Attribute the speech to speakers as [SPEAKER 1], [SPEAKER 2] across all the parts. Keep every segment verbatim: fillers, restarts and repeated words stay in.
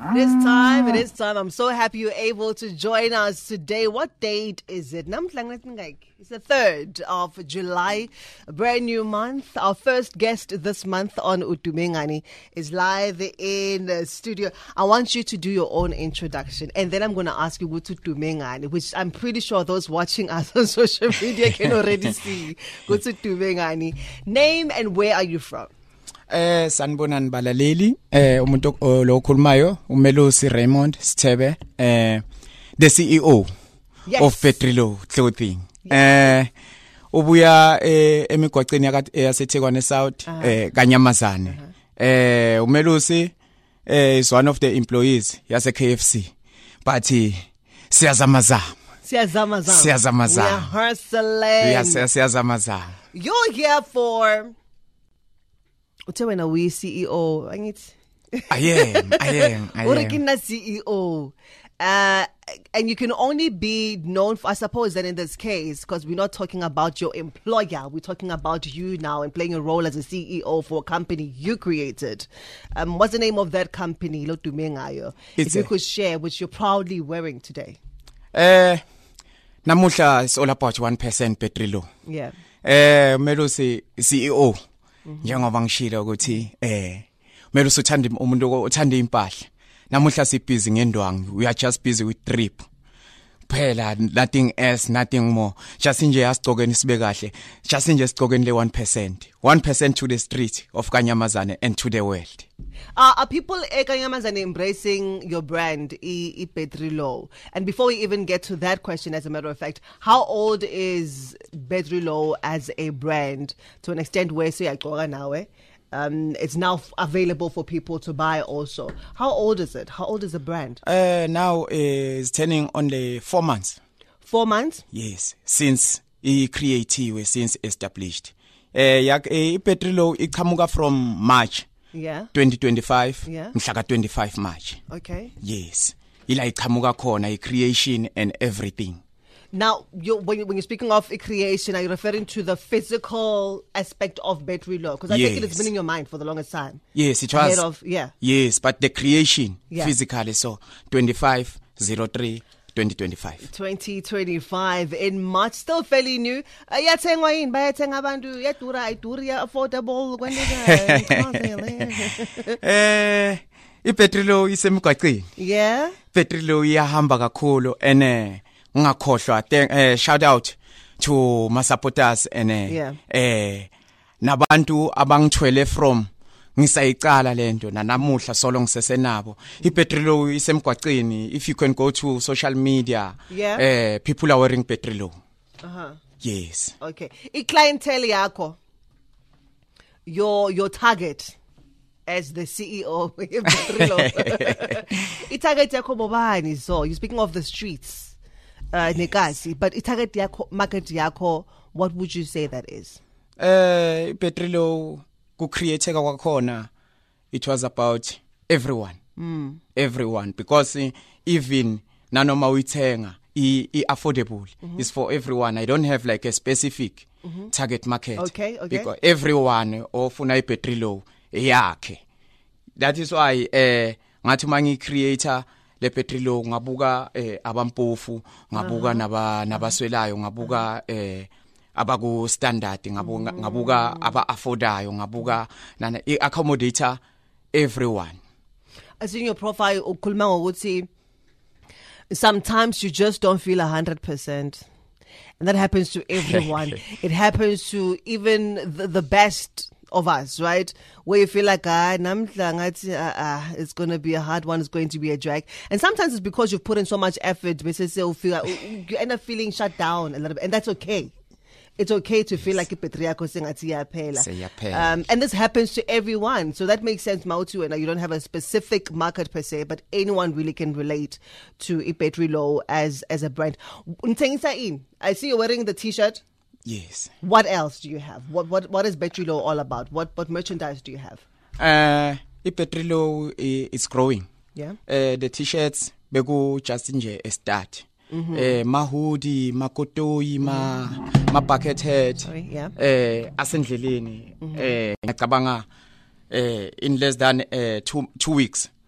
[SPEAKER 1] It is time, it is time. I'm so happy you're able to join us today. What date is it? It's the third of July, a brand new month. Our first guest this month on Utumengani is live in the studio. I want you to do your own introduction, and then I'm going to ask you what Utumengani, which I'm pretty sure those watching us on social media can already see. What's Utumengani? Name and where are you from?
[SPEAKER 2] Eh sanibonani balaleli eh umuntu lo okhulumayo uMelusi Raymond Sithebe eh the C E O yes. of Petrilo Clothing yes. eh ubuya eh emigwaqeni yaseThekwani South uh-huh. eh Kanyamazane uh-huh. eh uMelusi eh is one of the employees yase K F C but siyazamazama
[SPEAKER 1] siyazamazama
[SPEAKER 2] siyazamazama
[SPEAKER 1] we are hustling
[SPEAKER 2] yes siyazamazama
[SPEAKER 1] you're here for Uthe wena we C E O angithi
[SPEAKER 2] I am I am I am
[SPEAKER 1] Urikina C E O uh and you can only be known for, I suppose that in this case, because we're not talking about your employer, we're talking about you now and playing a role as a C E O for a company you created. Um what's the name of that company? Lo Tumengayo. If you could share which you're proudly wearing today.
[SPEAKER 2] Eh namuhla it's all about one percent Petrilo.
[SPEAKER 1] Yeah.
[SPEAKER 2] Eh Melusi C E O njengoba ngishilo ukuthi eh kumele usuthanda umuntu othanda impahla namuhla sibhizi ngendwangu we are just busy with trip phela nothing else nothing more just nje asigcokeni sibe kahle just nje sigcokeni le one percent one percent to the street of Kanyamazane and to the world.
[SPEAKER 1] Uh, are people at Kanyamazane embracing your brand I Petrilo? And before we even get to that question, as a matter of fact, how old is Petrilo as a brand to an extent where say um it's now available for people to buy also? How old is it? How old is the brand?
[SPEAKER 2] Uh now is turning only four months.
[SPEAKER 1] Four months?
[SPEAKER 2] Yes, since I creative since established. Eh yak I Petrilo iqhamuka from March.
[SPEAKER 1] Yeah.
[SPEAKER 2] twenty twenty-five.
[SPEAKER 1] Yeah.
[SPEAKER 2] Mhlaka twenty-five March.
[SPEAKER 1] Okay.
[SPEAKER 2] Yes. Ila iqhamuka khona I creation and everything.
[SPEAKER 1] Now, you're, when, you, when you're speaking of creation, are you referring to the physical aspect of Petrilo? Because I
[SPEAKER 2] yes.
[SPEAKER 1] think it's been in your mind for the longest time.
[SPEAKER 2] Yes, it was.
[SPEAKER 1] Of, yeah.
[SPEAKER 2] Yes, but the creation
[SPEAKER 1] yeah.
[SPEAKER 2] physically. So twenty-five oh three twenty twenty-five.
[SPEAKER 1] twenty twenty-five in March, still fairly new. Yathengwa yini bayathenga abantu yadura ayiduri affordable kwendeka.
[SPEAKER 2] Eh iPetrilo isemgwaqeni.
[SPEAKER 1] Yeah.
[SPEAKER 2] Petrilo iyahamba kakhulu ene ngakhohlwa eh shout out to my supporters ene
[SPEAKER 1] yeah.
[SPEAKER 2] eh nabantu abangithwele from ngisayicala lento nanamuhla solo ngisesenabo iPetrilo isemgwaqeni. If you can go to social media
[SPEAKER 1] yeah.
[SPEAKER 2] eh people are wearing Petrilo.
[SPEAKER 1] Uh-huh.
[SPEAKER 2] Yes.
[SPEAKER 1] Okay. I clientele yakho, your your target as the C E O of Petrilo. I target yakho bobani? So you're speaking of the streets. Uh, yes. But target yakho market yakho, what would you say that is?
[SPEAKER 2] Eh Petrilo ku create kwakhona, it was about everyone.
[SPEAKER 1] Mm.
[SPEAKER 2] Everyone, because uh, even nanoma uyithenga I, I affordable mm-hmm. is for everyone. I don't have like a specific mm-hmm. target market.
[SPEAKER 1] Okay, okay.
[SPEAKER 2] Because everyone ofuna iPetrilo yakhe. That is why eh ngathi mangi creator le Petrilo ngabuka eh abampofu ngabuka uh-huh. naba nabaswelayo ngabuka eh abaku standard ngabuka mm. ngabuka aba affordayo ngabuka nana I accommodator everyone.
[SPEAKER 1] As in your profile ukhuluma ngokuthi sometimes you just don't feel one hundred percent. And that happens to everyone. It happens to even the, the best of us, right? Where you feel like, ah, namhla uh, uh, it's going to be a hard one, it's going to be a drag. And sometimes it's because you've put in so much effort, you end up feeling shut down a little bit. And that's okay. It's okay to feel like a Petriako saying um and this happens to everyone. So that makes sense, Mautu, and you don't have a specific market per se, but anyone really can relate to Petrilo as as a brand. I see you're wearing the t-shirt.
[SPEAKER 2] Yes.
[SPEAKER 1] What else do you have? What what what is Petrilo all about? What what merchandise do you have?
[SPEAKER 2] Uh Petrilo is growing.
[SPEAKER 1] Yeah.
[SPEAKER 2] Uh the t-shirts beku just nje a start. Mm-hmm. Eh mahudi makotoi ma ma bucket head
[SPEAKER 1] Sorry, yeah.
[SPEAKER 2] eh asendleleni eh ngicabanga eh in less than uh, two two weeks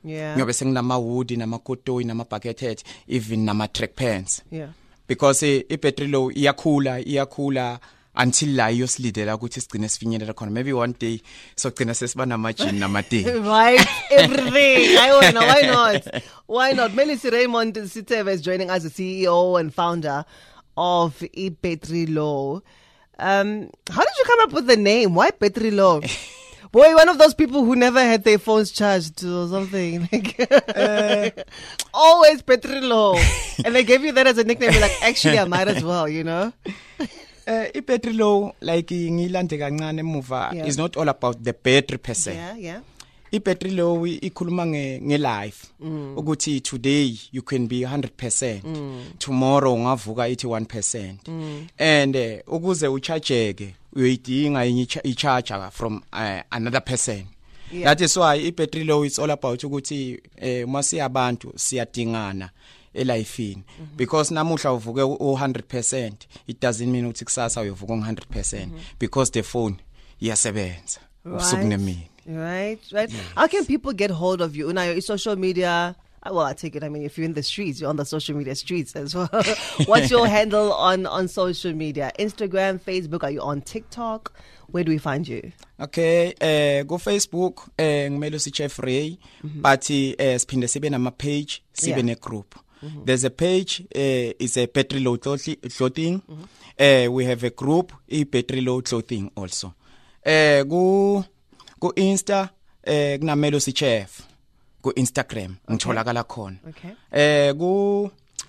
[SPEAKER 1] Yeah.
[SPEAKER 2] Ngiyobe senginama wood nama kotoyi nama bucket hat even nama track pants.
[SPEAKER 1] Yeah.
[SPEAKER 2] Because i battery low iyakhula iyakhula until la iyosilidela ukuthi sigcine sifinyelela khona. Maybe one day so gcina sesiba nama gym nama day.
[SPEAKER 1] Right, everything. I wanna, why not? Why not? Melisi Raymond Sithebe is joining us, the C E O and founder of iBattery Low. Um, how did you come up with the name? Why Battery Low? Boy, one of those people who never had their phones charged or something. Like, uh, always Battery Low. And they gave you that as a nickname. You're like, actually, I might as well, you know?
[SPEAKER 2] Uh, iBattery Low, like ngilande kancane emuva,
[SPEAKER 1] Yeah.
[SPEAKER 2] is not all about the battery per se.
[SPEAKER 1] Yeah, yeah.
[SPEAKER 2] iBattery Low ikhuluma nge nge life ukuthi today you can be one hundred percent, tomorrow ungavuka ithi one percent, and uh, ukuze uchargeke uyidinga enye i-charger from uh, another person. Yeah. That is why iBattery Low is all about ukuthi eh mase abantu siyadingana elifini, because namuhla uvuke u one hundred percent it doesn't mean ukuthi kusasa uyovuka one hundred percent, because the phone iyasebenza usuku nemini.
[SPEAKER 1] Right, right. Yes. How can people get hold of you? Now, your social media, well, I take it, I mean, if you're in the streets, you're on the social media streets as well. What's your handle on, on social media? Instagram, Facebook, are you on TikTok? Where do we find you?
[SPEAKER 2] Okay, uh, go Facebook, uh, Melusi Chef Ray, mm-hmm. but uh, siphinde sibe nama page, sibe ne group. Mm-hmm. There's a page, uh, it's a Battery Low clothing. Mm-hmm. Uh, we have a group, a Battery Low clothing also. Uh, go... Go Insta eh kuna Melusi Chef go Instagram ngitholakala khona.
[SPEAKER 1] Okay.
[SPEAKER 2] Eh go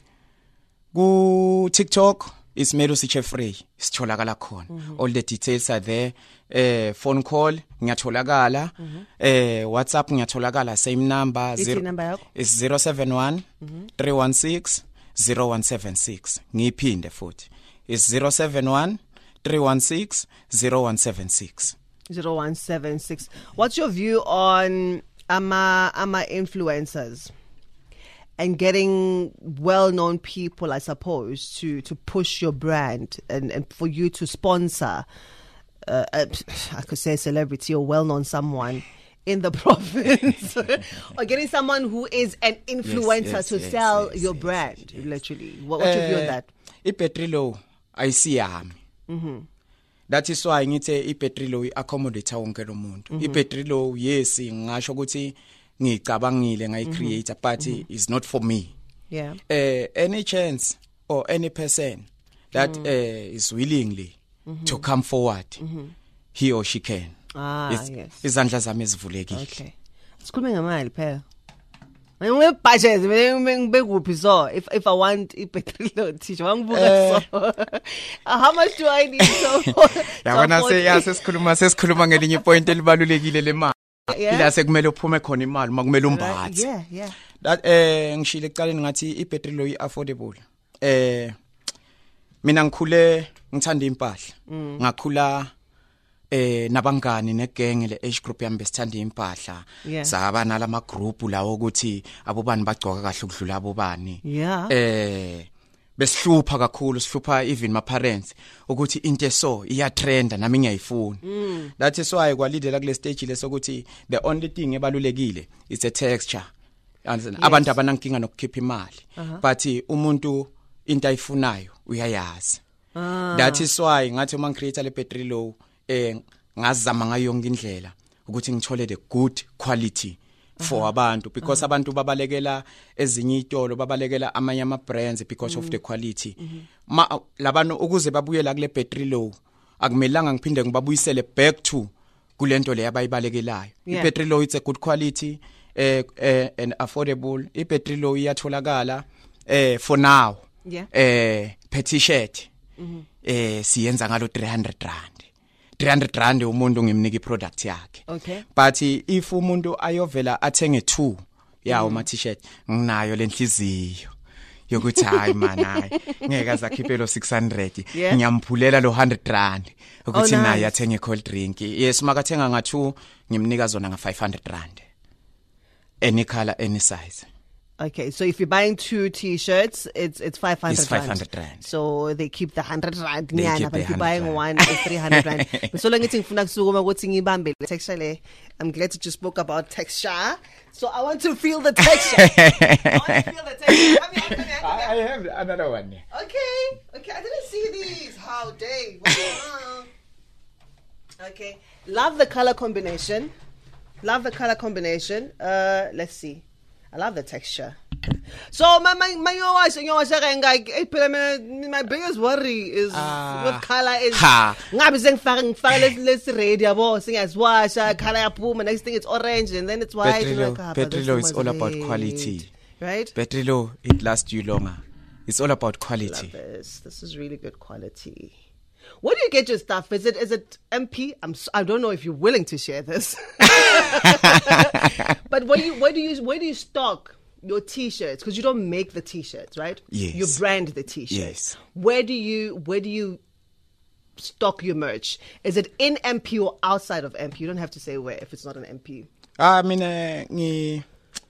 [SPEAKER 2] go TikTok is Melusi Chef Ray sitholakala khona. Mm-hmm. All the details are there. Eh phone call ngiyatholakala. Mm-hmm. Eh WhatsApp ngiyatholakala same number
[SPEAKER 1] zero number
[SPEAKER 2] is zero seven one three one six zero one seven six. Ngiphinde futhi is zero seven one three one six zero one seven six.
[SPEAKER 1] zero one seven six. What's your view on ama ama influencers and getting well-known people, I suppose, to to push your brand and and for you to sponsor uh, a, I could say a celebrity or well-known someone in the province, or getting someone who is an influencer
[SPEAKER 2] yes, yes,
[SPEAKER 1] to
[SPEAKER 2] yes,
[SPEAKER 1] sell
[SPEAKER 2] yes,
[SPEAKER 1] your
[SPEAKER 2] yes,
[SPEAKER 1] brand,
[SPEAKER 2] yes, yes.
[SPEAKER 1] literally? What, what's uh, your view on that?
[SPEAKER 2] iBattery Low ayisi yami. Mhm. That is why ngithe iBattery Low accommodate wonke lo muntu. iBattery Low yes ngisho ukuthi ngicabangile ngayi creator but mm-hmm. it's not for me.
[SPEAKER 1] Yeah.
[SPEAKER 2] Uh, any chance or any person that mm-hmm. uh, is willingly mm-hmm. to come forward, mm-hmm. he or she can.
[SPEAKER 1] Ah, it's, yes.
[SPEAKER 2] Izandla zami ezivulekile.
[SPEAKER 1] Okay. Sikhulume ngemali phela. Ngeke budget ngibekuphi so if if I want iBattery Low teacher wangibuka so. How much do I need so?
[SPEAKER 2] Yabona se yasesikhuluma sesikhuluma ngelinye point elibalulekile lemali. Ila sekumele uphume khona imali makumele umbathi.
[SPEAKER 1] Yeah, yeah.
[SPEAKER 2] That eh ngishile ekuqaleni ngathi iBattery Low affordable. Eh mina ngikhule ngithanda impahla. Ngakhula eh nabangani negenge le age group yami besithanda impahla. Saba nalama group lawo ukuthi abobani bagcoka kahle ukudlula abobani.
[SPEAKER 1] Yeah.
[SPEAKER 2] Eh besihlupha kakhulu sihlupha even my parents ukuthi into so iya trenda nami ngiyayifuna. Mm. That is why kwalidela kule stage lesokuthi the only thing ebalulekile is a texture. Yes. Abantu abanankinga nokukhipha imali. Uh-huh. But umuntu into ayifunayo uyayazi. Ah. That is why ngathi uma ngicreate le Battery Low eh ngazama ngayo yonke indlela ukuthi ngithole the good quality for uh-huh. abantu because uh-huh. abantu babalekela ezinye itolo babalekela amanye ama brands because mm-hmm. of the quality. Mm-hmm. Ma labano ukuze babuyela kule Battery Low akumelanga ngiphinde ngibabuyisele back to kulento le abayibalekelayo. Yeah. iBattery Low it's a good quality eh, eh and affordable. iBattery Low iyatholakala eh for now.
[SPEAKER 1] Yeah.
[SPEAKER 2] Eh petty shirt mm-hmm. eh siyenza ngalo three hundred rand. three hundred rand umuntu ngimnika iproduct yakhe.
[SPEAKER 1] Okay.
[SPEAKER 2] But if umuntu ayovela athenge two yawo ma t-shirt nginayo lenhliziyo yokuthi hayi man hayi ngeke azakhiphelo six hundred
[SPEAKER 1] yeah.
[SPEAKER 2] ngiyampulela lo one hundred rand ukuthi
[SPEAKER 1] oh,
[SPEAKER 2] naye
[SPEAKER 1] nice.
[SPEAKER 2] athenge cold drink. Yes makathenga nga two ngimnika zona nga five hundred rand. Any color any size.
[SPEAKER 1] Okay, so if you're buying two T-shirts, it's it's five hundred.
[SPEAKER 2] It's five hundred rand.
[SPEAKER 1] So they keep the hundred rand.
[SPEAKER 2] They
[SPEAKER 1] Nyana,
[SPEAKER 2] keep
[SPEAKER 1] but
[SPEAKER 2] the
[SPEAKER 1] if you're buying
[SPEAKER 2] one
[SPEAKER 1] one, it's three hundred rand. So long as ngifuna kusukuma ukuthi ngibambe texture. I'm glad that you spoke about texture. So I want to feel the texture. I want to feel the texture. Come here, come here, come here.
[SPEAKER 2] I have another one.
[SPEAKER 1] Okay, okay. I didn't see these. How dare? Wow. Okay, love the color combination. Love the color combination. Uh, let's see. I love the texture. So my my my my biggest worry is uh, what color is. Ngabe sengifaka ngifaka lesi red yabo singasiwasha color yaphuma next thing it's orange and then it's white.
[SPEAKER 2] Petrilo is all about quality.
[SPEAKER 1] Right?
[SPEAKER 2] Petrilo, it lasts you longer. It's all about quality.
[SPEAKER 1] Love this. This is really good quality. Where do you get your stuff? Is it is it M P? I'm I don't know if you're willing to share this. But where you where do you where do you stock your T-shirts? Because you don't make the T-shirts, right?
[SPEAKER 2] Yes.
[SPEAKER 1] You brand the T-shirts.
[SPEAKER 2] Yes.
[SPEAKER 1] Where do you where do you stock your merch? Is it in M P or outside of M P? You don't have to say where if it's not an M P.
[SPEAKER 2] I mean, uh, ngi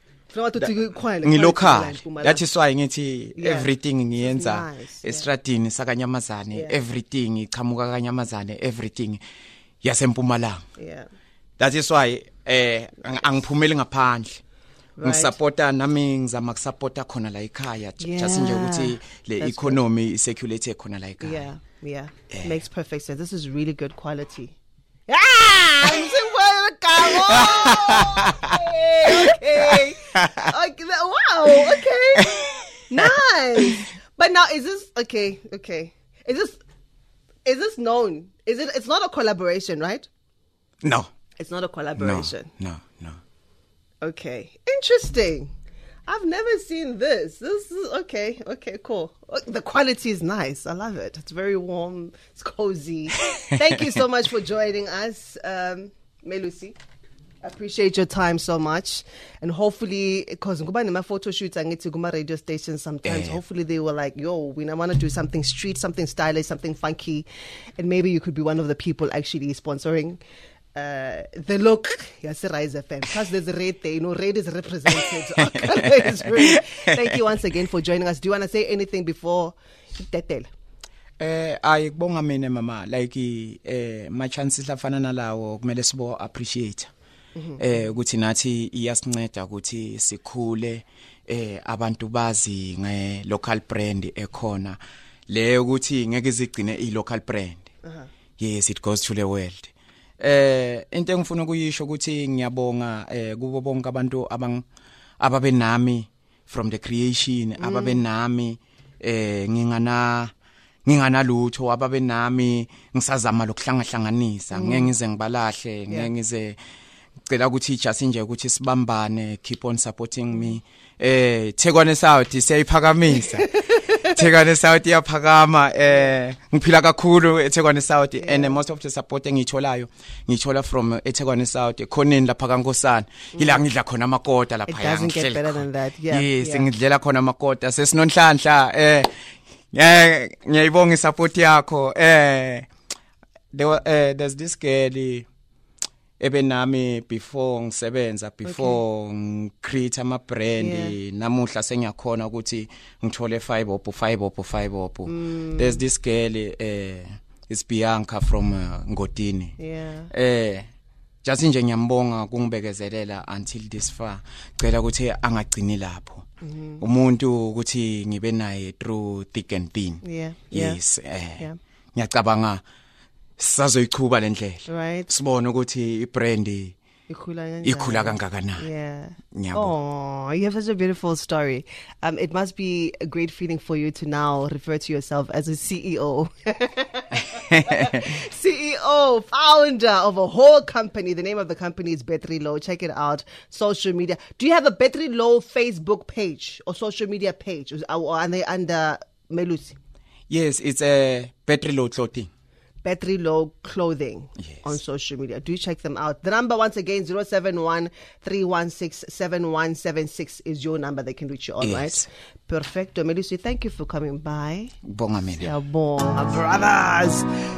[SPEAKER 1] ngilocal.
[SPEAKER 2] That is why ngithi
[SPEAKER 1] Yeah.
[SPEAKER 2] everything ngiyenza
[SPEAKER 1] Nice,
[SPEAKER 2] estradini sakanyamazane,
[SPEAKER 1] Yeah.
[SPEAKER 2] everything iqhamuka kanyamazane, everything yasempumalanga.
[SPEAKER 1] Yeah.
[SPEAKER 2] That is why eh ang- angiphumeli ngaphandle.
[SPEAKER 1] Right.
[SPEAKER 2] Ngisupporta nami ngizama kusupporta khona la ekhaya just nje ukuthi le
[SPEAKER 1] That's
[SPEAKER 2] economy isecurity khona la ekhaya.
[SPEAKER 1] Yeah, yeah.
[SPEAKER 2] Yeah.
[SPEAKER 1] Makes perfect sense. This is really good quality. Ah! okay, okay. Okay, wow, okay. Nice. But now is this okay, okay. Is this is this known? Is it it's not a collaboration, right?
[SPEAKER 2] No.
[SPEAKER 1] It's not a
[SPEAKER 2] No.
[SPEAKER 1] collaboration.
[SPEAKER 2] No, no.
[SPEAKER 1] Okay. Interesting. I've never seen this. This is okay. Okay, cool. The quality is nice. I love it. It's very warm. It's cozy. Thank you so much for joining us, um, Melusi. I appreciate your time so much. And hopefully, because my photo shoots, I get to go my radio station sometimes.
[SPEAKER 2] Yeah.
[SPEAKER 1] Hopefully, they were like, yo, we want to do something street, something stylish, something funky. And maybe you could be one of the people actually sponsoring Uh, the look, yes, Rise F M. Plus, there's a red there. You know, red is represented. It's really- Thank you once again for joining us. Do you want to say anything before Tetel?
[SPEAKER 2] Eh ayikubonga mina mama like eh ma chances lafana nalawo kumele sibo appreciate. Eh ukuthi nathi iyasinceda ukuthi sikhule eh abantu bazi nge local brand ekhona le ukuthi ngeke izigcine i local brand. Yes, it goes to the world. Eh into engifuna ukuyisho ukuthi ngiyabonga eh kubo bonke abantu abang ababe nami from the creation ababe nami eh ngingana ngingana lutho ababe nami ngisazama lokuhlangahlanganisa ngeke ngize ngibalahle ngeke ngize ngicela ukuthi just nje ukuthi sibambane keep on supporting me eh Thekwane South siyayiphakamisa Thekwane South iyaphakama eh ngiphila kakhulu eThekwane South and most of the support engitholayo ngithola from eThekwane South ekhoneni lapha kaNkosana ila ngidla khona amakota lapha
[SPEAKER 1] It doesn't get better than that. Yeah.
[SPEAKER 2] yes
[SPEAKER 1] yeah.
[SPEAKER 2] ngidlela khona amakota sesinonhlanhla eh eh ngiyayibonga isupport yakho eh there were, uh, there's this girl ebe nami before ngisebenza before ngicreate ama brand
[SPEAKER 1] Yeah.
[SPEAKER 2] namuhla sengiyakhona ukuthi ngithole five op five op five op there's this girl eh is Bianca from uh, Ngodini
[SPEAKER 1] Yeah.
[SPEAKER 2] eh just nje ngiyambonga kungibekezelela until this far cela ukuthi angagcini lapho umuntu ukuthi ngibe naye through thick and thin
[SPEAKER 1] Yeah. Yeah.
[SPEAKER 2] yes eh
[SPEAKER 1] Yeah.
[SPEAKER 2] ngiyacabanga sazoyichuba lendlela
[SPEAKER 1] Right.
[SPEAKER 2] sibone ukuthi ibrand
[SPEAKER 1] Ikhula kanjani?
[SPEAKER 2] ikhula kangakanani.
[SPEAKER 1] Yeah.
[SPEAKER 2] Ngiyabonga.
[SPEAKER 1] Oh, you have such a beautiful story. Um, it must be a great feeling for you to now refer to yourself as a C E O. C E O, founder of a whole company. The name of the company is Betri Low. Check it out. Social media. Do you have a Betri Low Facebook page or social media page? Or are they under Melusi?
[SPEAKER 2] Yes, it's a battery low clothing.
[SPEAKER 1] Betri Low Clothing
[SPEAKER 2] Yes.
[SPEAKER 1] on social media. Do check them out. The number once again, zero seven one three one six seven one seven six is your number. They can reach you on,
[SPEAKER 2] Yes.
[SPEAKER 1] right? Perfecto. Melusi, thank you for coming by.
[SPEAKER 2] Bonga mina.
[SPEAKER 1] Siyabonga, brothers.